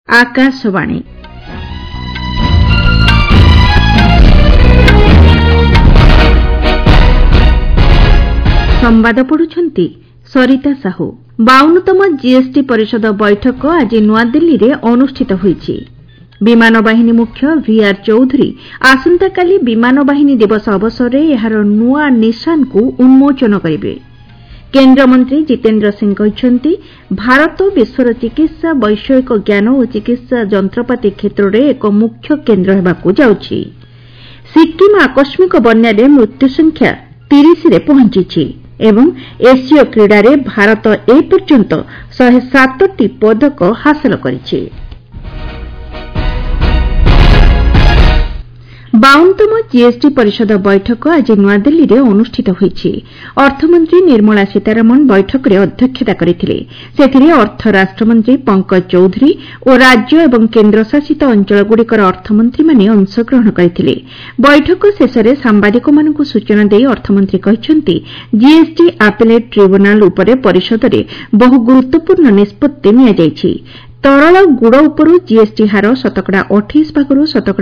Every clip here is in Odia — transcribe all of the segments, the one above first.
आकाशवाणी संवाद पढ़ुछंती सरिता साहू। 52तम जीएसटी परिषद बैठक आज नूआदिल्ली रे अनुष्ठित होईछि। विमान बाहिनी मुख्य वीआर चौधरी आसंताकाली विमान बाहिनी दिवस अवसर में एहार नुआ निशान को उन्मोचन करिवे। केन्द्र मंत्री जितेन्द्र सिंह कहते भारत विश्वर चिकित्सा वैषयिक ज्ञान और चिकित्सा जंत्रपाति क्षेत्र में एक मुख्य केन्द्र होगाकू जाउछि। सिक्किम आकस्मिक बन्या मृत्यु संख्या 30 रे पहुंची एवं एशिय क्रीड़ा रे भारत ए पर्यंत 107टी पदक हासिल करिछि। 52तम जीएसटी परिषद बैठक आज नूआदिल्ली रे अनुष्ठित होईछि। अर्थमंत्री निर्मला सीतारमण बैठक रे अध्यक्षता करिथिले। सेथिरे अर्थ राष्ट्रमंत्री पंकज चौधरी और राज्य एवं केन्द्रशासित अंचलगुड़िकर अर्थमंत्री माने अंशग्रहण करिथिले। बैठक शेषरे सांबादिकमानकु सूचना देई अर्थमंत्री कहिसंती जीएसटी आपिलेट ट्रिब्यूनाल उपरे परिषदरे बहु गुरुत्वपूर्ण निष्पत्ति निया जायछि। तरल गुड़ उपरू जीएसटी हार 28% भागरू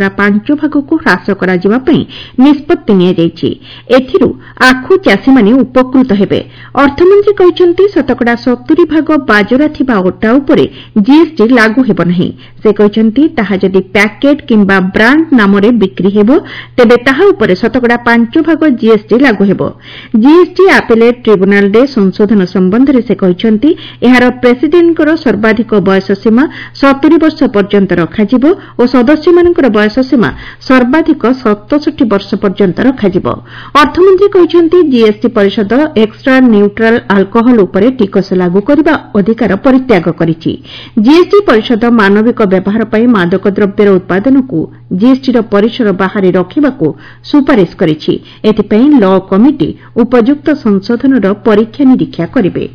5% को ह्रास करा जिबा पई निष्पत्ति निया जायछि। एथिरु आखु चाषी माने उपकृत हेबे। अर्थमंत्री कहिसंती 70% भाग बाजरा थिबा ओटा उपरे जीएसटी लागू हेबो नाही। से कहिसंती ताहा जदि पैकेट किंबा ब्रांड नामरे बिक्री हेबो तेबे ताहा उपरे 5% भाग जीएसटी लागू हेबो। जीएसटी आपिलेट ट्रिब्यूनाल रे संशोधन संबंध रे से कहिसंती एहार प्रेसिडेंटकर सर्वाधिक बयस सीमा 70 वर्ष पर्यंत रखाजिबो और सदस्य मानकर बयस सीमा सर्वाधिक 67 वर्ष पर्यंत रखाजिबो। अर्थमंत्री कहिसंती जीएसटी परिषद एक्स्ट्रा न्यूट्रल अल्कोहल उपरे टिकस लागू करबा अधिकार परित्याग करिछि। जीएसटी परिषद मानविक व्यवहार पई मादक द्रव्यर उत्पादन को जीएसटी परिसर बाहर रखिबाकू सुपारिश करिछि। एथिपई लॉ कमिटी उपयुक्त संशोधनर परीक्षा निरीक्षा करिवे।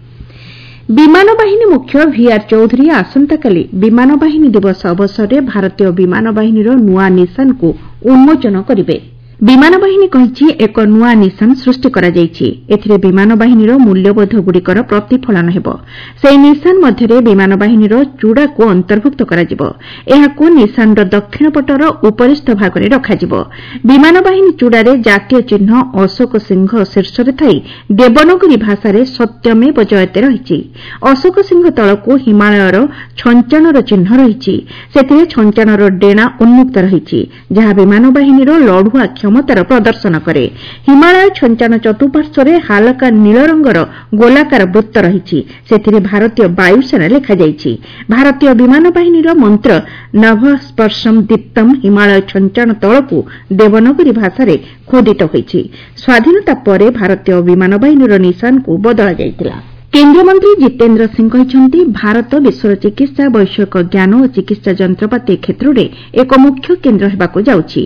विमान बाहिनी मुख्य वीआर चौधरी आसंताकाली विमान बाहिनी दिवस अवसर में भारतीय विमान बाहिनीर नुआ निशान को उन्मोचन करिवे। विमान बाहिनी कहिछि एक नुआ निशान सृष्टि करा जायछि। एथिरे विमान बाहिनीर मूल्यबोध गुड़िकर प्रतिफलन हेबो। सेही निशान मध्यरे विमान बाहिनीर चूड़ा को अंतर्भुक्त करा जिवो। एहाकू निशानर दक्षिण पटर उपरिस्थ भागरे रखाजिवो। विमान बाहिनी चूड़ारे जातीय चिन्ह अशोक सिंह शीर्षरे थाई देवनागरी भाषारे सत्यमेव जयते रहिछि। अशोक सिंह तळकू हिमालयर छंचाणर चिन्ह रहिछि। सेथिरे छंचाणर डेणा उन्मुक्त रहिछि जहा विमान बाहिनीर लढुआ क्षमतार प्रदर्शन करे। हिमालय छंचाण चतुर्पार्श्वरे हालका नील रंगर गोलाकार वृत्त रहिछि। सेथिरे भारतीय वायुसेना लेखा जायछि। भारतीय विमान बाहिनीर मंत्र नभस्पर्शम दीप्तम हिमालय छंचाण तळकू देवनागरी भाषारे खोदित होइछि। स्वाधीनता परे भारतीय विमान बाहिनीर निशान को बदला जायतिला। केन्द्रमंत्री जितेन्द्र सिंह कहते भारत विश्वर चिकित्सा वैषयिक ज्ञान और चिकित्सा जंत्रपाति क्षेत्र में एक मुख्य केन्द्र होगाकू जाउछि।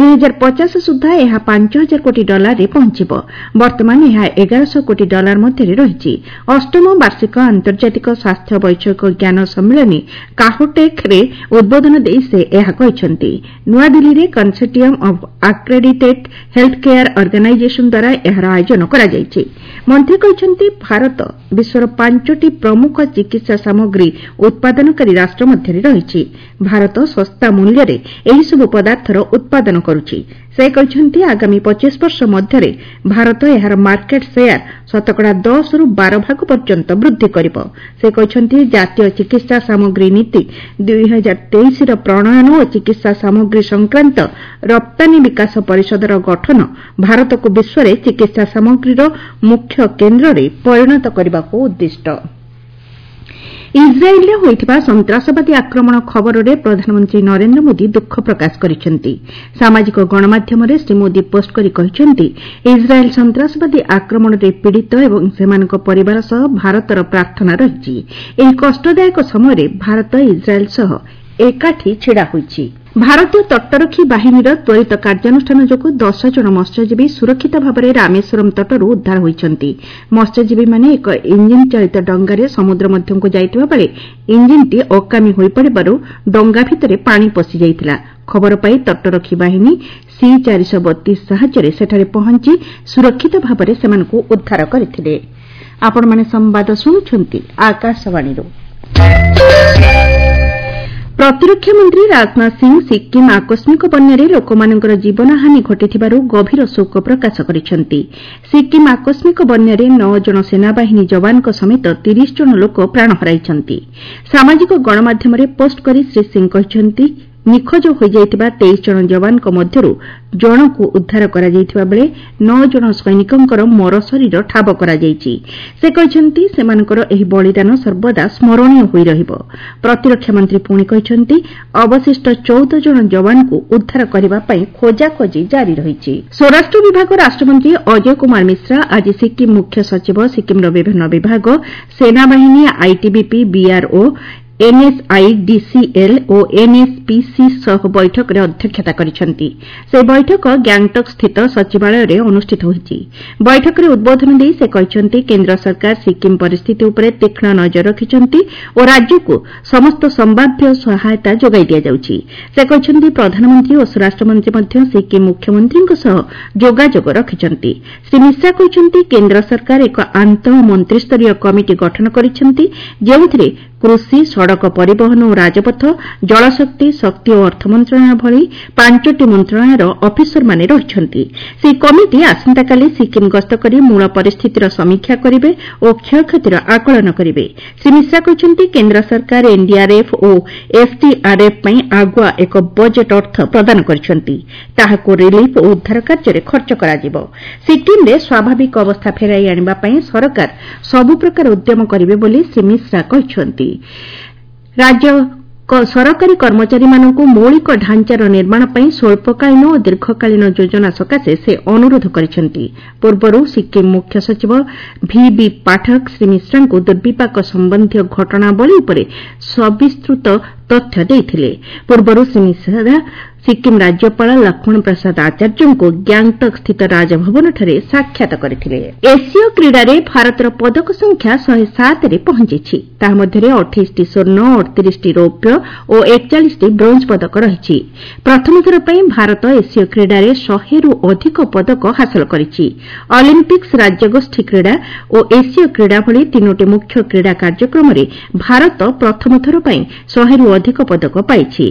2050 सुधा यह $5000 कोटी रे पहुंचब। वर्तमान यह $1100 कोटी मध्य रही। अष्टम वार्षिक आंतर्जातिक स्वास्थ्य वैषयिक ज्ञान सम्मेलन काहोटेक रे उद्बोधन देई से यह कहते नूआदिल्ली रे consortium of accredited health care organization द्वारा यह आयोजन करा जायछि। मंत्री कहते भारत विश्वर 5टी प्रमुख चिकित्सा सामग्री उत्पादनकारी राष्ट्र मध्य रही। भारत सस्ता मूल्य रे एही सब पदार्थर उत्पादन करुछि। से कहते आगामी 25 वर्ष मध्य भारत यार मार्केट शेयर 10% रु 12% पर्यंत वृद्धि करिब। से कहते जातीय चिकित्सा सामग्री नीति 2023 प्रणयन और चिकित्सा सामग्री संक्रांत रप्तानी विकास परिषदर गठन भारत को विश्व में चिकित्सा सामग्रीर मुख्य केन्द्र रे परिणत करबाको उद्दिष्ट। इस्राएल होइथिबा सन्त्रासवादी आक्रमण खबर में प्रधानमंत्री नरेंद्र मोदी दुख प्रकाश करिसेंती। सामाजिक गणमाध्यम रे श्री मोदी पोस्ट करी कहिसेंती इस्राएल सन्त्रासवादी आक्रमण रे पीड़ित एवं सेमानक परिवार सह भारतर प्रार्थना रहिछि। एही कष्टदायक समय रे भारत इस्राएल सह एकाठी छिड़ा होइछि। भारतीय तटरक्षी बाहिनीर त्वरित कार्यानुष्ठान जोगु 10 जन मत्स्यजीवी सुरक्षित भाବରେ रामेश्वरम तटरू उद्धार होइछन्ति। मत्स्यजीवीମାନେ ଏକ ଇଞ୍ଜିନ ଚାଳିତ ଡଙ୍ଗାରେ ସମୁଦ୍ର ମଧ୍ୟକୁ ଯାଇଥିବା ବେଳେ ଇଞ୍ଜିନଟି ଅକାମୀ ହୋଇପଡ଼ିବାରୁ ଡଙ୍ଗା ଭିତରେ ପାଣି ପଶି ଯାଇଥିଲା। ଖବର ପାଇ ତଟରକ୍ଷୀ ବାହିନୀ C-432 ସାହାଯ୍ୟରେ ସେଠାରେ ପହଞ୍ଚି ସୁରକ୍ଷିତ ଭାବରେ ସେମାନଙ୍କୁ ଉଦ୍ଧାର କରିଥିଲେ। ଆପଣମାନେ ସମ୍ବାଦ ଶୁଣୁଛନ୍ତି ଆକାଶବାଣୀରୁ। ପ୍ରତିରକ୍ଷା ମନ୍ତ୍ରୀ ରାଜନାଥ ସିଂ ସିକ୍କିମ୍ ଆକସ୍ମିକ ବନ୍ୟାରେ ଲୋକମାନଙ୍କର ଜୀବନହାନୀ ଘଟିଥିବାରୁ ଗଭୀର ଶୋକ ପ୍ରକାଶ କରିଛନ୍ତି। ସିକ୍କିମ୍ ଆକସ୍ମିକ ବନ୍ୟାରେ 9 ଜଣ ସେନାବାହିନୀ ଯବାନଙ୍କ ସମେତ 30 ଜଣ ଲୋକ ପ୍ରାଣ ହରାଇଛନ୍ତି। ସାମାଜିକ ଗଣମାଧ୍ୟମରେ ପୋଷ୍ଟ କରି ଶ୍ରୀ ସିଂ କହିଛନ୍ତି ନିଖୋଜ ହୋଇଯାଇଥିବା 23 ଜଣ ଯବାନଙ୍କ ମଧ୍ୟରୁ ଜଣକୁ ଉଦ୍ଧାର କରାଯାଇଥିବା ବେଳେ 9 ଜଣ ସୈନିକଙ୍କର ମରଶରୀର ଠାବ କରାଯାଇଛି। ସେ କହିଛନ୍ତି ସେମାନଙ୍କର ଏହି ବଳିଦାନ ସର୍ବଦା ସ୍ମରଣୀୟ ହୋଇ ରହିବ। ପ୍ରତିରକ୍ଷା ମନ୍ତ୍ରୀ ପୁଣି କହିଛନ୍ତି ଅବଶିଷ୍ଟ 14 ଜଣ ଯବାନଙ୍କୁ ଉଦ୍ଧାର କରିବା ପାଇଁ ଖୋଜାଖୋଜି ଜାରି ରହିଛି। ସ୍ୱରାଷ୍ଟ୍ର ବିଭାଗ ରାଷ୍ଟ୍ରମନ୍ତ୍ରୀ ଅଜୟ କୁମାର ମିଶ୍ରା ଆଜି ସିକ୍କିମ୍ ମୁଖ୍ୟ ସଚିବ, ସିକ୍କିମ୍ର ବିଭିନ୍ନ ବିଭାଗ, ସେନାବାହିନୀ, ଆଇଟିବିପି, ବିଆର୍ଓ, ଏନ୍ଏସ୍ଆଇଡିସିଏଲ୍ ଓ ଏନ୍ଏସ୍ପିସି ସହ ବୈଠକରେ ଅଧ୍ୟକ୍ଷତା କରିଛନ୍ତି। ସେହି ବୈଠକ ଗ୍ୟାଙ୍ଗଟକ୍ ସ୍ଥିତ ସଚିବାଳୟରେ ଅନୁଷ୍ଠିତ ହୋଇଛି। ବୈଠକରେ ଉଦ୍ବୋଧନ ଦେଇ ସେ କହିଛନ୍ତି କେନ୍ଦ୍ର ସରକାର ସିକ୍କିମ୍ ପରିସ୍ଥିତି ଉପରେ ତୀକ୍ଷ୍ଣ ନଜର ରଖିଛନ୍ତି ଓ ରାଜ୍ୟକୁ ସମସ୍ତ ସମ୍ଭାବ୍ୟ ସହାୟତା ଯୋଗାଇ ଦିଆଯାଉଛି। ସେ କହିଛନ୍ତି ପ୍ରଧାନମନ୍ତ୍ରୀ ଓ ସ୍ୱରାଷ୍ଟ୍ରମନ୍ତ୍ରୀ ମଧ୍ୟ ସିକ୍କିମ୍ ମୁଖ୍ୟମନ୍ତ୍ରୀଙ୍କ ସହ ଯୋଗାଯୋଗ ରଖିଛନ୍ତି। ଶ୍ରୀ ମିଶ୍ରା କହିଛନ୍ତି କେନ୍ଦ୍ର ସରକାର ଏକ ଆନ୍ତଃ ମନ୍ତ୍ରୀସ୍ତରୀୟ କମିଟି ଗଠନ କରିଛନ୍ତି ଯେଉଁଥିରେ କୃଷି, ସଡ଼କ ପରିବହନ ଓ ରାଜପଥ, ଜଳଶକ୍ତି, ଶକ୍ତି ଓ ଅର୍ଥ ମନ୍ତ୍ରଣାଳୟ ଭଳି 5ଟି ମନ୍ତ୍ରଣାଳୟର ଅଫିସରମାନେ ରହିଛନ୍ତି। ସେହି କମିଟି ଆସନ୍ତାକାଲି ସିକ୍କିମ୍ ଗସ୍ତ କରି ମୂଳ ପରିସ୍ଥିତିର ସମୀକ୍ଷା କରିବେ ଓ କ୍ଷୟକ୍ଷତିର ଆକଳନ କରିବେ। ଶ୍ରୀ ମିଶ୍ରା କହିଛନ୍ତି କେନ୍ଦ୍ର ସରକାର ଏନ୍ଡିଆର୍ଏଫ୍ ଓ ଏସ୍ଡିଆର୍ଏଫ୍ ପାଇଁ ଆଗୁଆ ଏକ ବଜେଟ୍ ଅର୍ଥ ପ୍ରଦାନ କରିଛନ୍ତି। ତାହାକୁ ରିଲିଫ୍ ଓ ଉଦ୍ଧାର କାର୍ଯ୍ୟରେ ଖର୍ଚ୍ଚ କରାଯିବ। ସିକ୍କିମ୍ରେ ସ୍ୱାଭାବିକ ଅବସ୍ଥା ଫେରାଇ ଆଣିବା ପାଇଁ ସରକାର ସବୁ ପ୍ରକାର ଉଦ୍ୟମ କରିବେ ବୋଲି ଶ୍ରୀ ମିଶ୍ରା କହିଛନ୍ତି। ରାଜ୍ୟ ସରକାରୀ କର୍ମଚାରୀମାନଙ୍କୁ ମୌଳିକ ଢାଞ୍ଚାର ନିର୍ମାଣ ପାଇଁ ସ୍ୱଳ୍ପକାଳୀନ ଓ ଦୀର୍ଘକାଳୀନ ଯୋଜନା ସକାଶେ ସେ ଅନୁରୋଧ କରିଛନ୍ତି। ପୂର୍ବରୁ ସିକ୍କିମ୍ ମୁଖ୍ୟ ସଚିବ ଭିବି ପାଠକ ଶ୍ରୀ ମିଶ୍ରାଙ୍କୁ ଦୁର୍ବିପାକ ସମ୍ବନ୍ଧୀୟ ଘଟଣାବଳୀ ଉପରେ ସବିସ୍ତୃତ ତଥ୍ୟ ଦେଇଥିଲେ। ପୂର୍ବରୁ ଶ୍ରୀ ମିଶ୍ରା ସିକ୍କିମ୍ ରାଜ୍ୟପାଳ ଲକ୍ଷ୍ମଣ ପ୍ରସାଦ ଆଚାର୍ଯ୍ୟଙ୍କୁ ଗ୍ୟାଙ୍ଗଟକ୍ ସ୍ଥିତ ରାଜଭବନଠାରେ ସାକ୍ଷାତ କରିଥିଲେ। ଏସୀୟ କ୍ରୀଡ଼ାରେ ଭାରତର ପଦକ ସଂଖ୍ୟା 107ରେ ପହଞ୍ଚିଛି। ତାହା ମଧ୍ୟରେ 28ଟି ସ୍ୱର୍ଣ୍ଣ, 38ଟି ରୌପ୍ୟ ଓ 41ଟି ବ୍ରୋଞ୍ଜ ପଦକ ରହିଛି। ପ୍ରଥମ ଥର ପାଇଁ ଭାରତ ଏସୀୟ କ୍ରୀଡ଼ାରେ 100ରୁ ଅଧିକ ପଦକ ହାସଲ କରିଛି। ଅଲିମ୍ପିକ୍ସ, ରାଜ୍ୟଗୋଷ୍ଠୀ କ୍ରୀଡ଼ା ଓ ଏସୀୟ କ୍ରୀଡ଼ା ଭଳି 3ଟି ମୁଖ୍ୟ କ୍ରୀଡ଼ା କାର୍ଯ୍ୟକ୍ରମରେ ଭାରତ ପ୍ରଥମ ଥର ପାଇଁ 100ରୁ ଅଧିକ ପଦକ ପାଇଛି।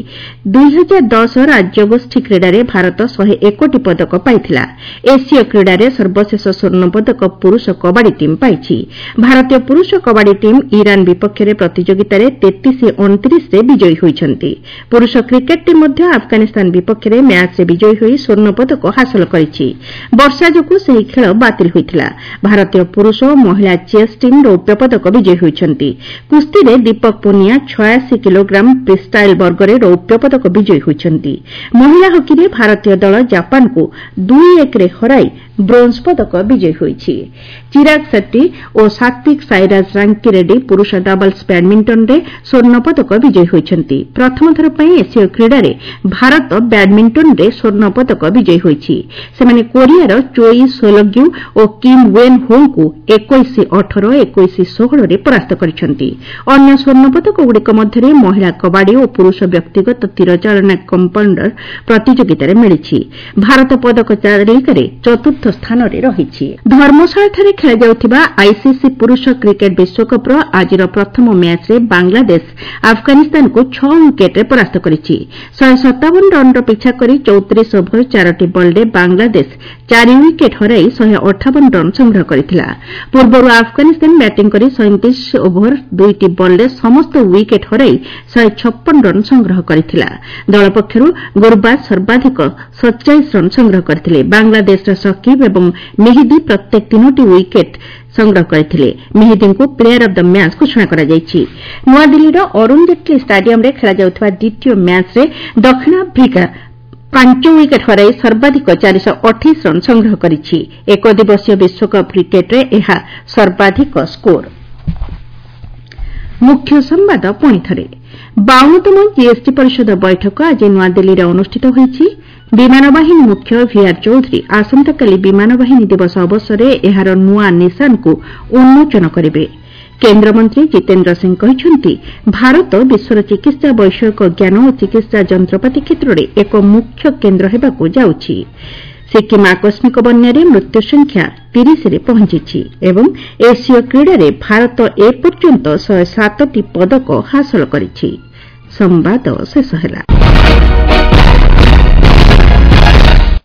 2010 ରାଜ୍ୟଗୋଷ୍ଠୀ କ୍ରୀଡ଼ାରେ ଭାରତ 101ଟି ପଦକ ପାଇଥିଲା। ଏସୀୟ କ୍ରୀଡ଼ାରେ ସର୍ବଶେଷ ସ୍ୱର୍ଣ୍ଣ ପଦକ ପୁରୁଷ କବାଡ଼ି ଟିମ୍ ପାଇଛି। ଭାରତୀୟ ପୁରୁଷ କବାଡ଼ି ଟିମ୍ ଇରାନ୍ ବିପକ୍ଷରେ ପ୍ରତିଯୋଗିତାରେ 33-29ରେ ବିଜୟୀ ହୋଇଛନ୍ତି। ପୁରୁଷ କ୍ରିକେଟ୍ ଟିମ୍ ମଧ୍ୟ ଆଫଗାନିସ୍ତାନ ବିପକ୍ଷରେ ମ୍ୟାଚ୍ରେ ବିଜୟୀ ହୋଇ ସ୍ୱର୍ଣ୍ଣ ପଦକ ହାସଲ କରିଛି। ବର୍ଷା ଯୋଗୁଁ ସେହି ଖେଳ ବାତିଲ ହୋଇଥିଲା। ଭାରତୀୟ ପୁରୁଷ ଓ ମହିଳା ଚେସ୍ ଟିମ୍ ରୌପ୍ୟ ପଦକ ବିଜୟୀ ହୋଇଛନ୍ତି। କୁସ୍ତିରେ ଦୀପକ ପୁନିଆ 86 କିଲୋଗ୍ରାମ ଫ୍ରିଷ୍ଟାଇଲ୍ ବର୍ଗରେ ରୌପ୍ୟ ପଦକ ବିଜୟୀ ହୋଇଛନ୍ତି। ମହିଳା ହକିରେ ଭାରତୀୟ ଦଳ ଜାପାନକୁ 2-1ରେ ହରାଇ ବ୍ରୋଞ୍ଜ ପଦକ ବିଜୟୀ ହୋଇଛି। ଚିରାଗ ସେଟ୍ଟି ଓ ସାତ୍ୱିକ ସାଇରାଜ ରାଙ୍କିରେଡ୍ଡି ପୁରୁଷ ଡବଲ୍ସ ବ୍ୟାଡମିଣ୍ଟନରେ ସ୍ୱର୍ଣ୍ଣ ପଦକ ବିଜୟୀ ହୋଇଛନ୍ତି। ପ୍ରଥମ ଥର ପାଇଁ ଏସୀୟ କ୍ରୀଡ଼ାରେ ଭାରତ ବ୍ୟାଡମିଣ୍ଟନରେ ସ୍ୱର୍ଣ୍ଣ ପଦକ ବିଜୟୀ ହୋଇଛି। ସେମାନେ କୋରିଆର ଚୋଇ ସୋଲଗ୍ୟୁ ଓ କିମ୍ ୱେନ୍ ହୋଙ୍କୁ 21-18, 21-16ରେ ପରାସ୍ତ କରିଛନ୍ତି। ଅନ୍ୟ ସ୍ୱର୍ଣ୍ଣ ପଦକଗୁଡ଼ିକ ମଧ୍ୟରେ ମହିଳା କବାଡ଼ି ଓ ପୁରୁଷ ବ୍ୟକ୍ତିଗତ ତୀରଚାଳନା କମ୍ପାଉଣ୍ଡର ପ୍ରତିଯୋଗିତାରେ ମିଳିଛି। ଭାରତ ପଦକ ତାଲିକାରେ ଚତୁର୍ଥ ସ୍ଥାନରେ ରହିଛି। ଧର୍ମଶାଳାଠାରେ ଖେଳାଯାଉଥିବା ଆଇସିସି ପୁରୁଷ କ୍ରିକେଟ୍ ବିଶ୍ୱକପ୍ର ଆଜିର ପ୍ରଥମ ମ୍ୟାଚ୍ରେ ବାଂଲାଦେଶ ଆଫଗାନିସ୍ତାନକୁ 6 ୱିକେଟ୍ରେ ପରାସ୍ତ କରିଛି। 157 ରନ୍ର ପିଛା କରି 34 ଓଭର 4ଟି ବଲ୍ରେ ବାଂଲାଦେଶ 4 ୱିକେଟ୍ ହରାଇ 158 ରନ୍ ସଂଗ୍ରହ କରିଥିଲା। ପୂର୍ବରୁ ଆଫଗାନିସ୍ତାନ ବ୍ୟାଟିଂ କରି 37 ଓଭର 2ଟି ବଲ୍ରେ ସମସ୍ତ ୱିକେଟ୍ ହରାଇ 156 ରନ୍ ସଂଗ୍ରହ କରିଥିଲା। ଦଳ ପକ୍ଷରୁ ଗୁରବାଜ ସର୍ବାଧିକ 47 ରନ୍ ସଂଗ୍ରହ କରିଥିଲେ। ବାଂଲାଦେଶର ସକିବ୍ ଏବଂ ମେହିଦି ପ୍ରତ୍ୟେକ 3ଟି ୱିକେଟ୍ ସଂଗ୍ରହ କରିଥିଲେ। ମେହିଦିଙ୍କୁ ପ୍ଲେୟାର ଅଫ୍ ଦ ମ୍ୟାଚ୍ ଘୋଷଣା କରାଯାଇଛି। ନୂଆଦିଲ୍ଲୀର ଅରୁଣ ଜେଟ୍ଲୀ ଷ୍ଟାଡିୟମ୍ରେ ଖେଳାଯାଉଥିବା ଦ୍ୱିତୀୟ ମ୍ୟାଚ୍ରେ ଦକ୍ଷିଣ ଆଫ୍ରିକା 5 ୱିକେଟ୍ ହରାଇ ସର୍ବାଧିକ 428 ରନ୍ ସଂଗ୍ରହ କରିଛି। ଏକଦିବସୀୟ ବିଶ୍ୱକପ୍ କ୍ରିକେଟ୍ରେ ଏହା ସର୍ବାଧିକ ସ୍କୋର। ମୁଖ୍ୟ ସମ୍ବାଦ ପୁଣିଥରେ। 52ତମ ଜିଏସ୍ଟି ପରିଷଦ ବୈଠକ ଆଜି ନୂଆଦିଲ୍ଲୀରେ ଅନୁଷ୍ଠିତ ହୋଇଛି। ବିମାନ ବାହିନୀ ମୁଖ୍ୟ ଭିଆର୍ ଚୌଧୁରୀ ଆସନ୍ତାକାଲି ବିମାନ ବାହିନୀ ଦିବସ ଅବସରରେ ଏହାର ନୂଆ ନିଶାନକୁ ଉନ୍ମୋଚନ କରିବେ। କେନ୍ଦ୍ରମନ୍ତ୍ରୀ ଜିତେନ୍ଦ୍ର ସିଂ କହିଛନ୍ତି ଭାରତ ବିଶ୍ୱର ଚିକିତ୍ସା ବୈଷୟିକ ଜ୍ଞାନ ଓ ଚିକିତ୍ସା ଯନ୍ତ୍ରପାତି କ୍ଷେତ୍ରରେ ଏକ ମୁଖ୍ୟ କେନ୍ଦ୍ର ହେବାକୁ ଯାଉଛି। ସିକ୍କିମ୍ ଆକସ୍ମିକ ବନ୍ୟାରେ ମୃତ୍ୟୁ ସଂଖ୍ୟା 30ରେ ପହଞ୍ଚିଛି ଏବଂ ଏସୀୟ କ୍ରୀଡ଼ାରେ ଭାରତ ଏପର୍ଯ୍ୟନ୍ତ 107ଟି ପଦକ ହାସଲ କରିଛି। ସମ୍ବାଦ ଶେଷ ହେଲା।